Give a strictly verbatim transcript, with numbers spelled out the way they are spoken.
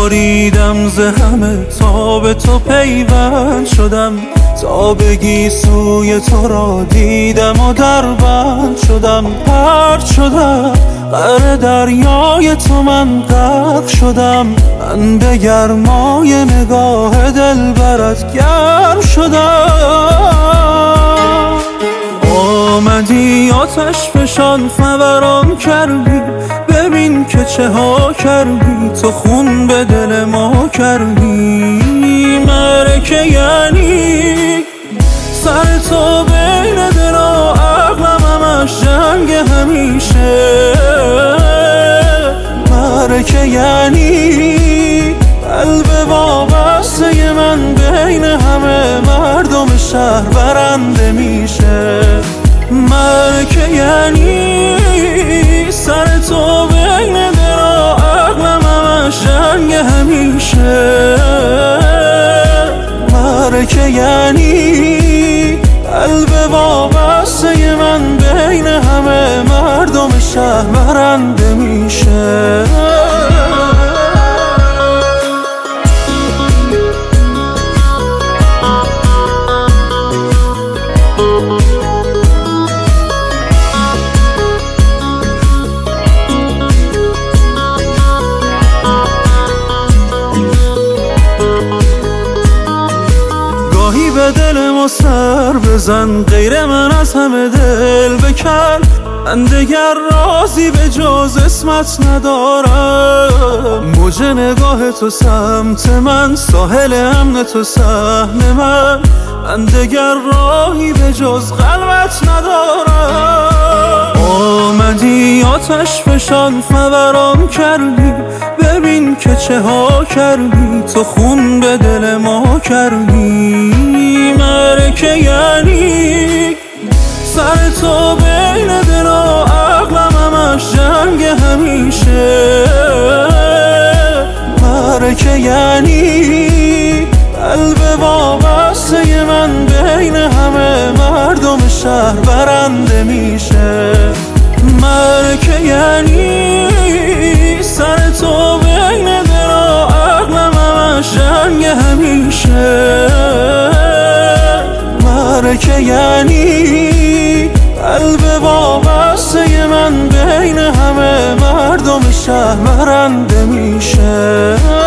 بریدم ز همه تا به تو پیوند شدم، تا بگی سوی تو را دیدم و دربند شدم. پرت شدم غرق دریای تو من غرق شدم، من به گرمای نگاه دلبرت گرم شدم. آمدی آتش فشان فوران کردی، ببین که چه ها کردی، تو خون به دل ما کردی. مرکه یعنی سر تو بین دل و عقلم همش جنگ همیشه. مرکه یعنی قلب وابسته من بین همه مردم شهر برنده میشه. مرکه یعنی سر تو بین دل و عقلم همش جنگ همیشه. مرکه یعنی قلب وابسته من بین همه مردم شهر برنده میشه. به دل ما سر بزن، غیر من از همه دل بکن. من دگر رازی به جز اسمت ندارم. موج نگاه تو سمت من، ساحل امن تو صحن من. من دگر راهی به جز قلبت ندارم. آمدی آتش فشان فوران کردی، ببین که چه ها کردی، تو خون به دل ما کردی. مرکه یعنی سر تو بین دل و عقلم همش جنگ همیشه. مرکه یعنی قلب وابسته من بین همه مردم شهر برنده میشه. مرکه یعنی سر تو بین دل و عقلم همش جنگ همیشه. مرکه یعنی قلب وابسته من بین همه مردم شهر برنده میشه.